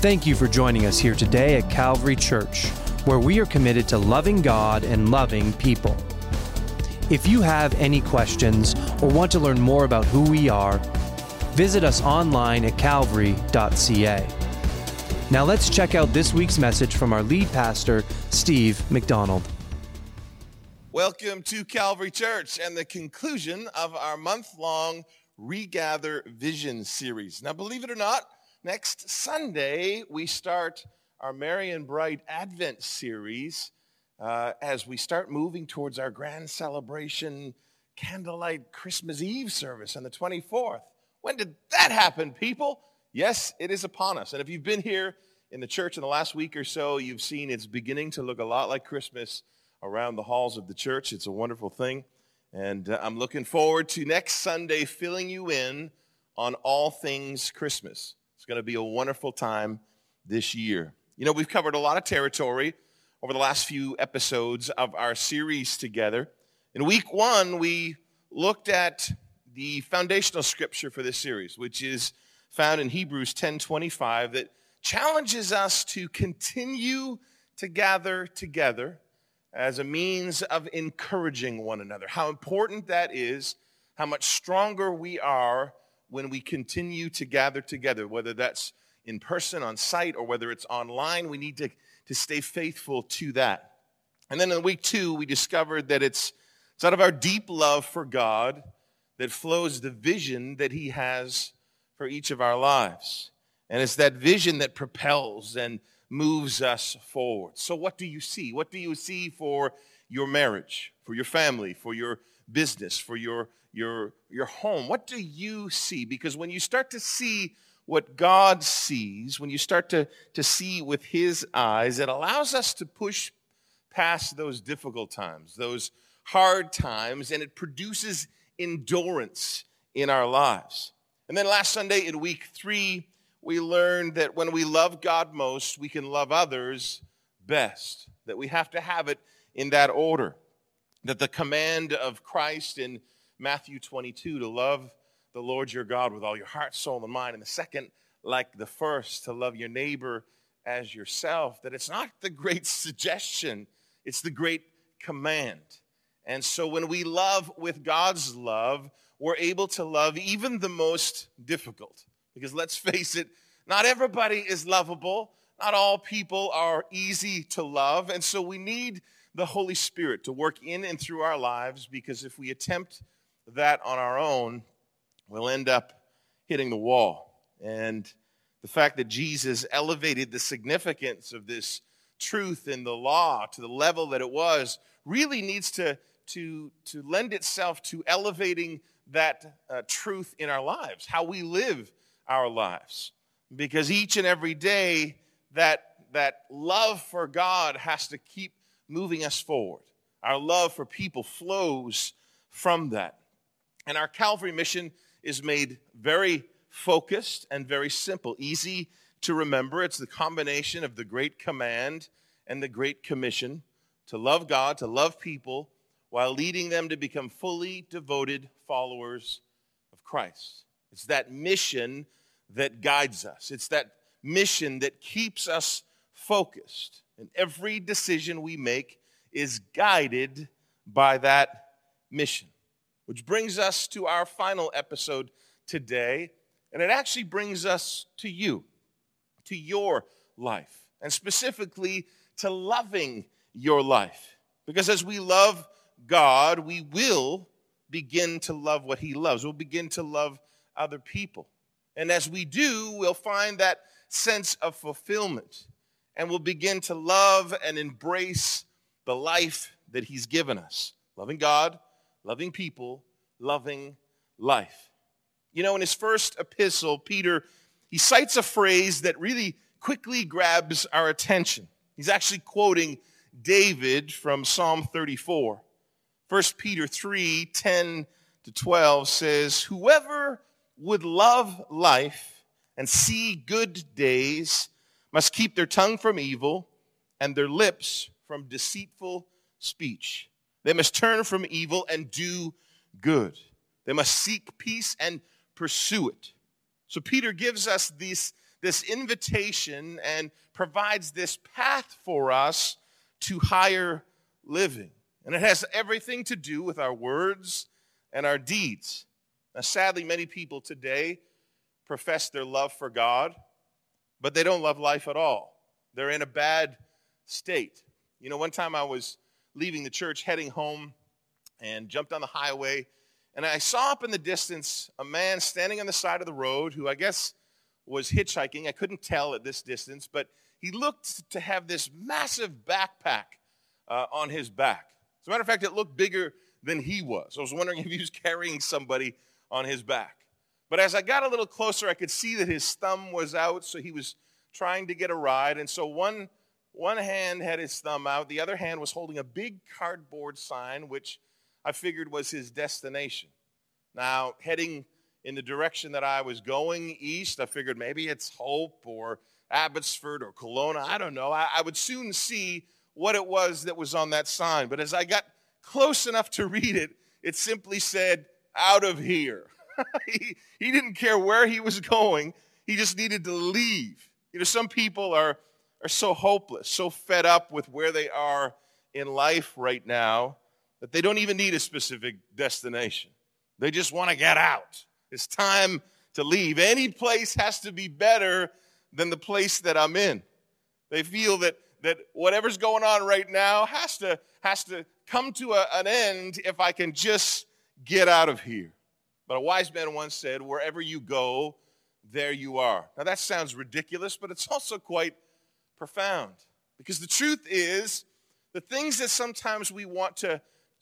Thank you for joining us here today at Calvary Church, where we are committed to loving God and loving people. If you have any questions or want to learn more about who we are, visit us online at calvary.ca. Now let's check out this week's message from our lead pastor, Steve McDonald. Welcome to Calvary Church and the conclusion of our month-long Regather Vision series. Now, believe it or not, next Sunday, we start our Merry and Bright Advent series as we start moving towards our grand celebration candlelight Christmas Eve service on the 24th. When did that happen, people? Yes, it is upon us. And if you've been here in the church in the last week or so, you've seen it's beginning to look a lot like Christmas around the halls of the church. It's a wonderful thing. And I'm looking forward to next Sunday filling you in on all things Christmas. It's going to be a wonderful time this year. You know, we've covered a lot of territory over the last few episodes of our series together. In week one, we looked at the foundational scripture for this series, which is found in Hebrews 10:25, that challenges us to continue to gather together as a means of encouraging one another. How important that is, how much stronger we are when we continue to gather together, whether that's in person, on site, or whether it's online. We need to stay faithful to that. And then in week two, we discovered that it's out of our deep love for God that flows the vision that He has for each of our lives. And it's that vision that propels and moves us forward. So what do you see? What do you see for your marriage, for your family, for your business, for your home? What do you see? Because when you start to see what God sees, when you start to see with His eyes, it allows us to push past those difficult times, those hard times, and it produces endurance in our lives. And then last Sunday in week 3, we learned that when we love God most, we can love others best, that we have to have it in that order, that the command of Christ in Matthew 22 to love the Lord your God with all your heart, soul, and mind, and the second, like the first, to love your neighbor as yourself, that it's not the great suggestion, it's the great command. And so when we love with God's love, we're able to love even the most difficult. Because let's face it, not everybody is lovable. Not all people are easy to love. And so we need the Holy Spirit to work in and through our lives, because if we attempt that on our own, we'll end up hitting the wall. And the fact that Jesus elevated the significance of this truth in the law to the level that it was really needs to lend itself to elevating that truth in our lives, how we live our lives. Because each and every day, that love for God has to keep moving us forward. Our love for people flows from that. And our Calvary mission is made very focused and very simple, easy to remember. It's the combination of the Great Command and the Great Commission to love God, to love people, while leading them to become fully devoted followers of Christ. It's that mission that guides us. It's that mission that keeps us focused. And every decision we make is guided by that mission. Which brings us to our final episode today. And it actually brings us to you, to your life, and specifically to loving your life. Because as we love God, we will begin to love what He loves. We'll begin to love other people. And as we do, we'll find that sense of fulfillment. And we'll begin to love and embrace the life that He's given us. Loving God, loving people, loving life. You know, in his first epistle, Peter, he cites a phrase that really quickly grabs our attention. He's actually quoting David from Psalm 34. 1 Peter 3:10-12 says, "Whoever would love life and see good days must keep their tongue from evil and their lips from deceitful speech. They must turn from evil and do good. They must seek peace and pursue it." So Peter gives us this this invitation and provides this path for us to higher living. And it has everything to do with our words and our deeds. Now, sadly, many people today profess their love for God, but they don't love life at all. They're in a bad state. You know, one time I was leaving the church, heading home, and jumped on the highway, and I saw up in the distance a man standing on the side of the road who I guess was hitchhiking. I couldn't tell at this distance, but he looked to have this massive backpack on his back. As a matter of fact, it looked bigger than he was. I was wondering if he was carrying somebody on his back. But as I got a little closer, I could see that his thumb was out, so he was trying to get a ride. And so one hand had his thumb out, the other hand was holding a big cardboard sign, which I figured was his destination. Now, heading in the direction that I was going, east, I figured maybe it's Hope or Abbotsford or Kelowna. I don't know. I would soon see what it was that was on that sign. But as I got close enough to read it, it simply said, "Out of here." He didn't care where he was going. He just needed to leave. You know, some people are so hopeless, so fed up with where they are in life right now that they don't even need a specific destination. They just want to get out. It's time to leave. Any place has to be better than the place that I'm in. They feel that whatever's going on right now has to come to an end if I can just get out of here. But a wise man once said, "Wherever you go, there you are." Now that sounds ridiculous, but it's also quite profound. Because the truth is, the things that sometimes we want to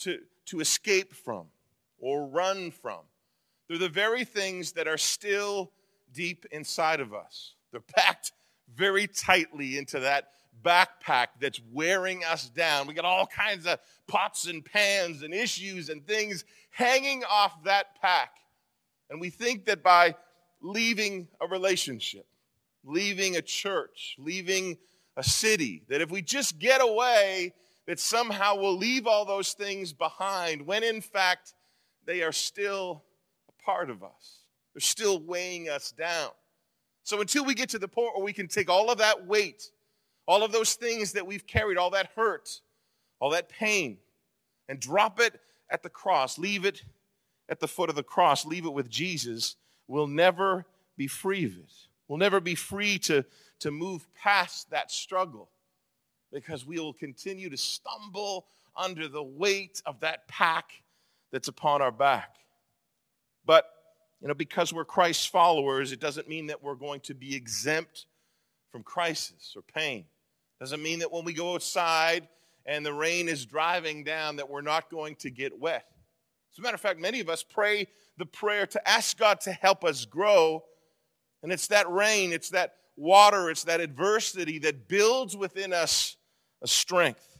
escape from or run from, they're the very things that are still deep inside of us. They're packed very tightly into that backpack that's wearing us down. We got all kinds of pots and pans and issues and things hanging off that pack. And we think that by leaving a relationship, leaving a church, leaving a city, that if we just get away, that somehow we'll leave all those things behind, when in fact they are still a part of us. They're still weighing us down. So until we get to the point where we can take all of that weight, all of those things that we've carried, all that hurt, all that pain, and drop it at the cross, leave it at the foot of the cross, leave it with Jesus, we'll never be free of it. We'll never be free to move past that struggle, because we will continue to stumble under the weight of that pack that's upon our back. But, because we're Christ's followers, it doesn't mean that we're going to be exempt from crisis or pain. It doesn't mean that when we go outside and the rain is driving down that we're not going to get wet. As a matter of fact, many of us pray the prayer to ask God to help us grow, and it's that rain, it's that water, it's that adversity that builds within us a strength.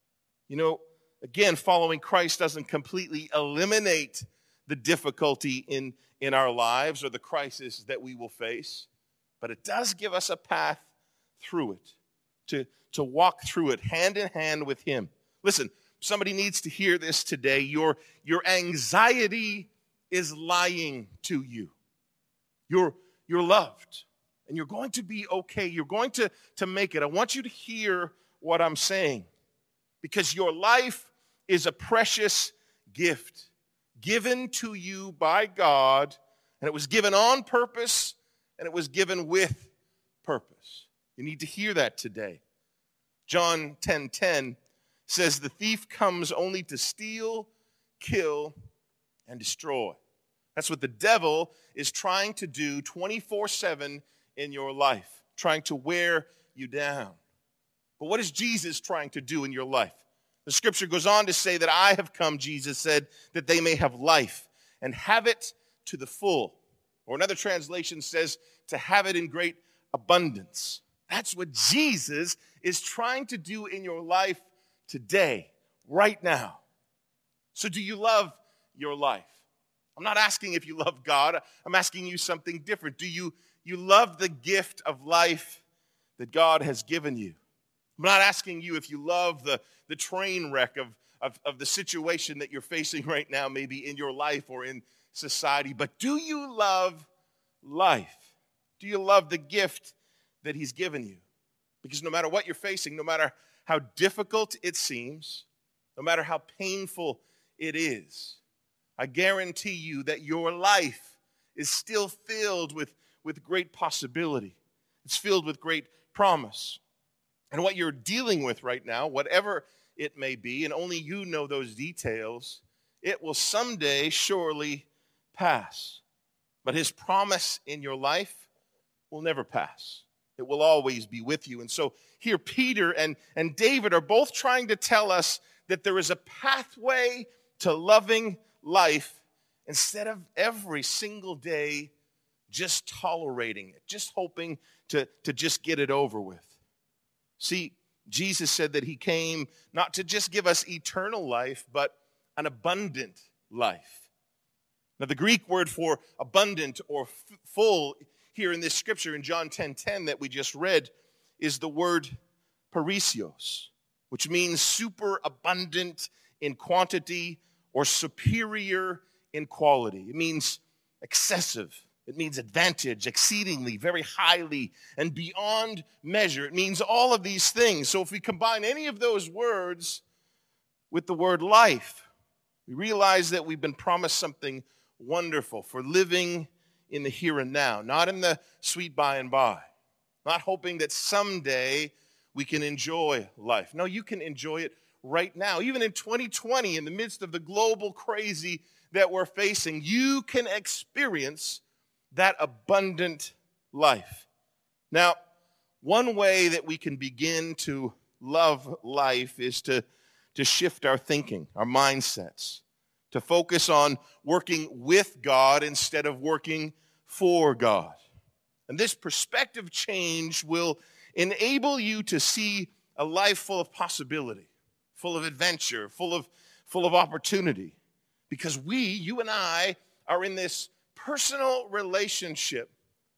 Again, following Christ doesn't completely eliminate the difficulty in our lives or the crisis that we will face, but it does give us a path through it, to walk through it hand in hand with Him. Listen, somebody needs to hear this today. Your anxiety is lying to you. You're loved, and you're going to be okay. You're going to make it. I want you to hear what I'm saying, because your life is a precious gift given to you by God, and it was given on purpose, and it was given with purpose. You need to hear that today. John 10:10 says, "The thief comes only to steal, kill, and destroy." That's what the devil is trying to do 24/7 in your life, trying to wear you down. But what is Jesus trying to do in your life? The scripture goes on to say that I have come, Jesus said, that they may have life and have it to the full. Or another translation says to have it in great abundance. That's what Jesus is trying to do in your life today, right now. So do you love your life? I'm not asking if you love God. I'm asking you something different. Do you love the gift of life that God has given you? I'm not asking you if you love the train wreck of the situation that you're facing right now, maybe in your life or in society, but do you love life? Do you love the gift that he's given you? Because no matter what you're facing, no matter how difficult it seems, no matter how painful it is, I guarantee you that your life is still filled with great possibility. It's filled with great promise. And what you're dealing with right now, whatever it may be, and only you know those details, it will someday surely pass. But his promise in your life will never pass. It will always be with you. And so here Peter and David are both trying to tell us that there is a pathway to loving life instead of every single day just tolerating it, just hoping to just get it over with. See, Jesus said that he came not to just give us eternal life, but an abundant life. Now, the Greek word for abundant or full here in this scripture in John 10:10 that we just read is the word perisios, which means super abundant in quantity or superior in quality. It means excessive. It means advantage, exceedingly, very highly, and beyond measure. It means all of these things. So if we combine any of those words with the word life, we realize that we've been promised something wonderful for living in the here and now, not in the sweet by and by, not hoping that someday we can enjoy life. No, you can enjoy it right now. Even in 2020, in the midst of the global crazy that we're facing, you can experience that abundant life. Now, one way that we can begin to love life is to shift our thinking, our mindsets, to focus on working with God instead of working for God. And this perspective change will enable you to see a life full of possibility, full of adventure, full of opportunity. Because you and I, are in this personal relationship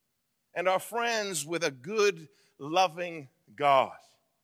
and are friends with a good, loving God.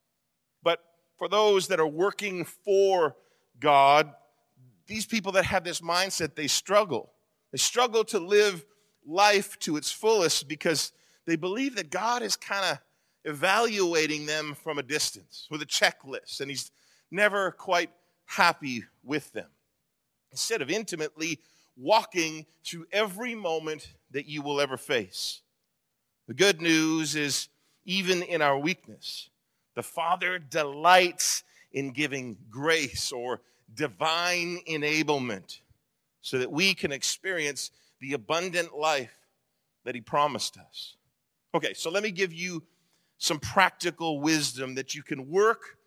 But for those that are working for God, these people that have this mindset, they struggle. They struggle to live life to its fullest because they believe that God is kind of evaluating them from a distance with a checklist, and he's never quite happy with them. Instead of intimately walking through every moment that you will ever face. The good news is, even in our weakness, the Father delights in giving grace or divine enablement so that we can experience the abundant life that he promised us. Okay, so let me give you some practical wisdom that you can work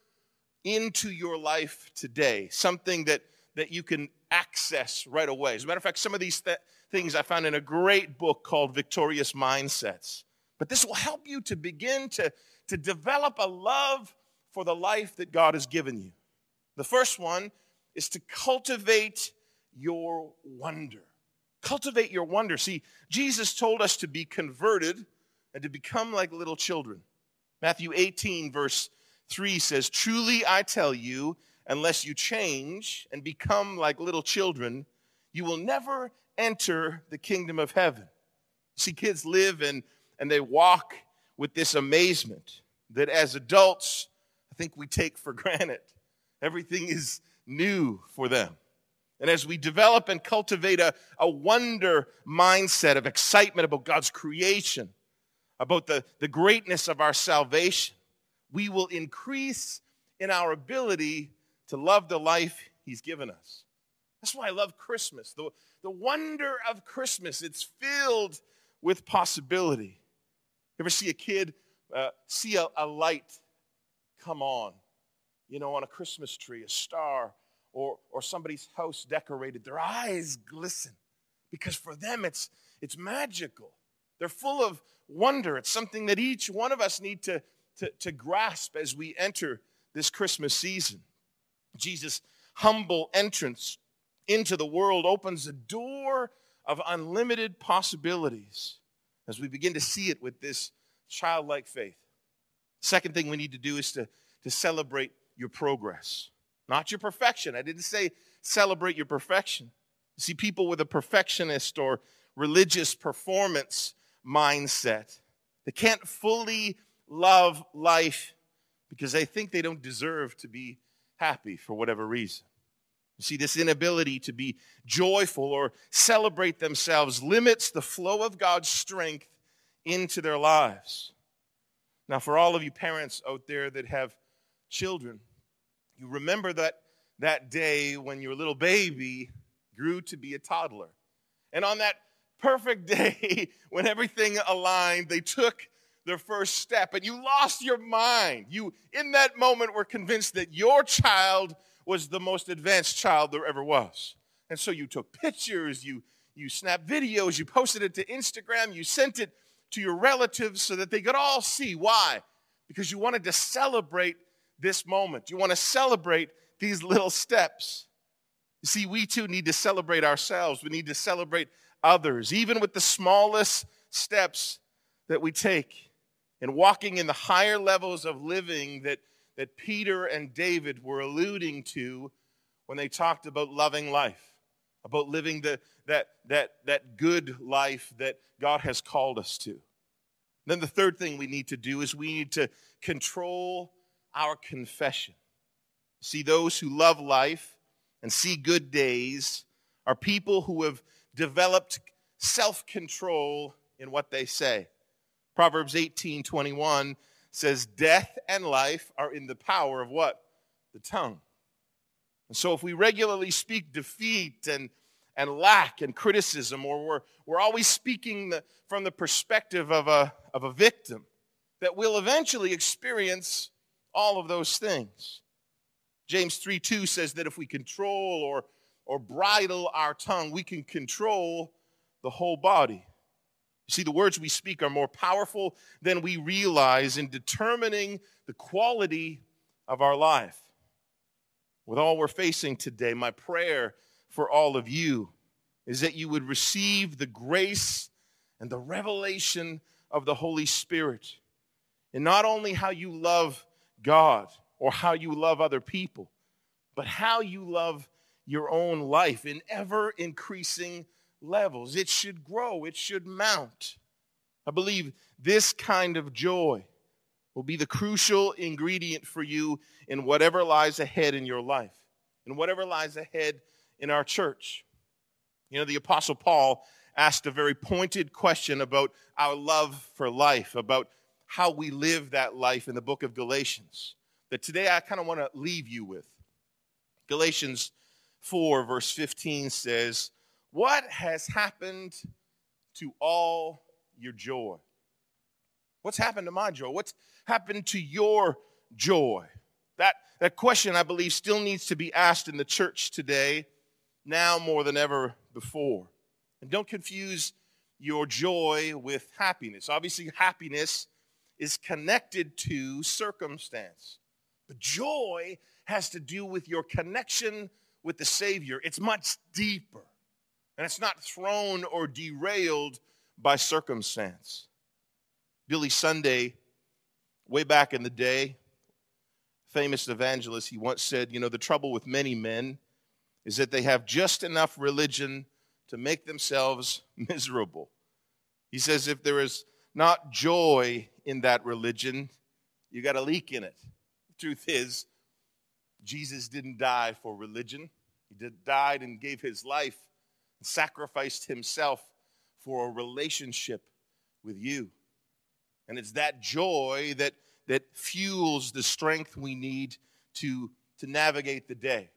into your life today, something that you can access right away. As a matter of fact, some of these things I found in a great book called Victorious Mindsets. But this will help you to begin to develop a love for the life that God has given you. The first one is to cultivate your wonder. Cultivate your wonder. See, Jesus told us to be converted and to become like little children. Matthew 18, verse 3 says, "Truly I tell you, unless you change and become like little children, you will never enter the kingdom of heaven." See, kids live and they walk with this amazement that as adults, I think we take for granted. Everything is new for them. And as we develop and cultivate a wonder mindset of excitement about God's creation, about the greatness of our salvation, we will increase in our ability to love the life he's given us. That's why I love Christmas. The wonder of Christmas, it's filled with possibility. You ever see a kid see a light come on, on a Christmas tree, a star, or somebody's house decorated? Their eyes glisten because for them it's magical. They're full of wonder. It's something that each one of us need to grasp as we enter this Christmas season. Jesus' humble entrance into the world opens a door of unlimited possibilities as we begin to see it with this childlike faith. Second thing we need to do is to celebrate your progress, not your perfection. I didn't say celebrate your perfection. See, people with a perfectionist or religious performance mindset They can't fully love life because they think they don't deserve to be happy for whatever reason. You see, this inability to be joyful or celebrate themselves limits the flow of God's strength into their lives. Now, for all of you parents out there that have children, you remember that day when your little baby grew to be a toddler. And on that perfect day, when everything aligned, they took their first step, and you lost your mind. You, in that moment, were convinced that your child was the most advanced child there ever was. And so you took pictures, you snapped videos, you posted it to Instagram, you sent it to your relatives so that they could all see. Why? Because you wanted to celebrate this moment. You want to celebrate these little steps. You see, we too need to celebrate ourselves. We need to celebrate others, even with the smallest steps that we take in walking in the higher levels of living that Peter and David were alluding to when they talked about loving life, about living that good life that God has called us to. Then the third thing we need to do is we need to control our confession. See, those who love life and see good days are people who have developed self-control in what they say. Proverbs 18:21 says, death and life are in the power of what? The tongue. And so if we regularly speak defeat and lack and criticism, or we're always speaking from the perspective of a victim, that we'll eventually experience all of those things. James 3:2 says that if we control or bridle our tongue, we can control the whole body. You see, the words we speak are more powerful than we realize in determining the quality of our life. With all we're facing today, my prayer for all of you is that you would receive the grace and the revelation of the Holy Spirit in not only how you love God or how you love other people, but how you love your own life in ever-increasing levels. It should grow. It should mount. I believe this kind of joy will be the crucial ingredient for you in whatever lies ahead in your life, in whatever lies ahead in our church. You know, the Apostle Paul asked a very pointed question about our love for life, about how we live that life in the book of Galatians, that today I kind of want to leave you with. Galatians 4, verse 15 says, what has happened to all your joy? What's happened to my joy? What's happened to your joy? That question, I believe, still needs to be asked in the church today, now more than ever before. And don't confuse your joy with happiness. Obviously, happiness is connected to circumstance. But joy has to do with your connection with the Savior. It's much deeper. And it's not thrown or derailed by circumstance. Billy Sunday, way back in the day, famous evangelist, he once said, the trouble with many men is that they have just enough religion to make themselves miserable. He says if there is not joy in that religion, you got a leak in it. The truth is, Jesus didn't die for religion. He died and gave his life, sacrificed himself for a relationship with you. And it's that joy that fuels the strength we need to navigate the day.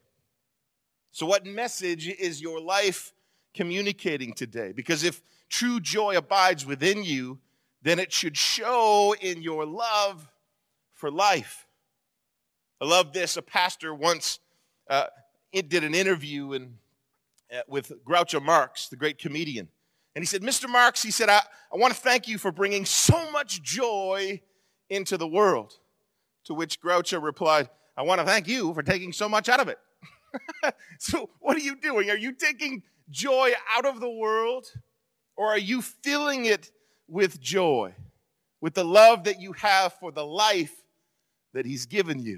So what message is your life communicating today? Because if true joy abides within you, then it should show in your love for life. I love this. A pastor once did an interview with Groucho Marx, the great comedian. And he said, Mr. Marx, he said, I want to thank you for bringing so much joy into the world. To which Groucho replied, I want to thank you for taking so much out of it. So what are you doing? Are you taking joy out of the world? Or are you filling it with joy? With the love that you have for the life that he's given you?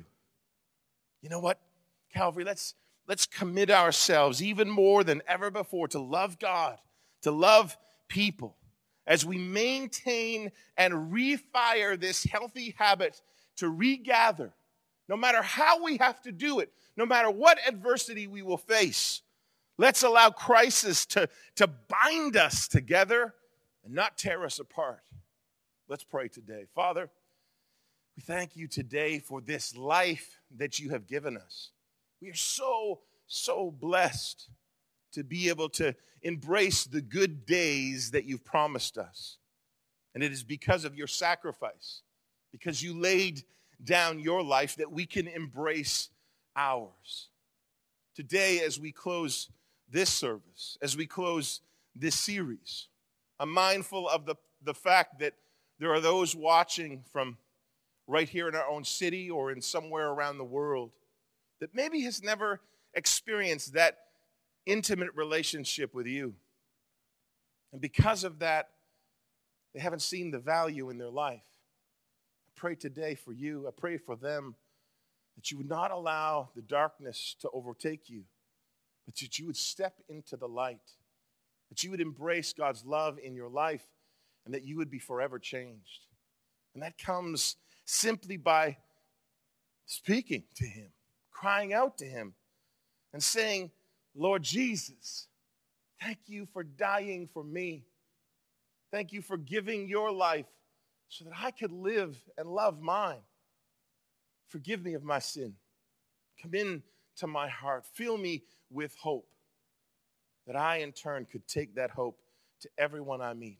You know what, Calvary, let's commit ourselves even more than ever before to love God, to love people, as we maintain and refire this healthy habit to regather, no matter how we have to do it, no matter what adversity we will face, let's allow crisis to bind us together and not tear us apart. Let's pray today. Father, we thank you today for this life that you have given us. We are so blessed to be able to embrace the good days that you've promised us. And it is because of your sacrifice, because you laid down your life, that we can embrace ours. Today, as we close this service, as we close this series, I'm mindful of the fact that there are those watching from right here in our own city or in somewhere around the world that maybe has never experienced that intimate relationship with you. And because of that, they haven't seen the value in their life. I pray today for you, I pray for them, that you would not allow the darkness to overtake you, but that you would step into the light, that you would embrace God's love in your life, and that you would be forever changed. And that comes simply by speaking to him, crying out to him, and saying, Lord Jesus, thank you for dying for me. Thank you for giving your life so that I could live and love mine. Forgive me of my sin. Come into my heart. Fill me with hope, that I in turn could take that hope to everyone I meet.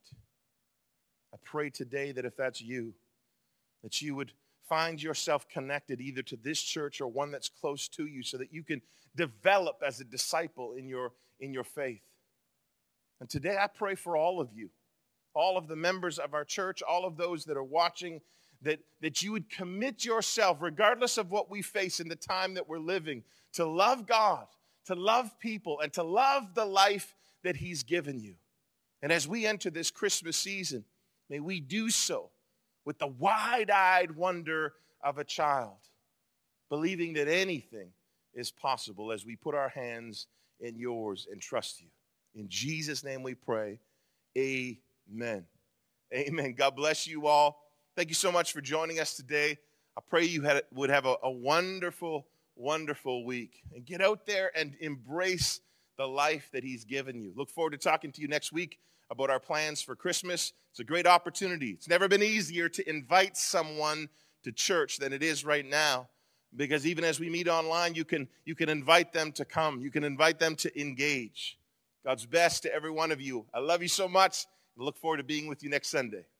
I pray today that if that's you, that you would find yourself connected either to this church or one that's close to you, so that you can develop as a disciple in your faith. And today I pray for all of you, all of the members of our church, all of those that are watching, that you would commit yourself, regardless of what we face in the time that we're living, to love God, to love people, and to love the life that he's given you. And as we enter this Christmas season, may we do so with the wide-eyed wonder of a child, believing that anything is possible as we put our hands in yours and trust you. In Jesus' name we pray, amen. Amen. God bless you all. Thank you so much for joining us today. I pray you would have a wonderful, wonderful week. And get out there and embrace the life that he's given you. Look forward to talking to you next week about our plans for Christmas. It's a great opportunity. It's never been easier to invite someone to church than it is right now, because even as we meet online, you can invite them to come. You can invite them to engage. God's best to every one of you. I love you so much, and look forward to being with you next Sunday.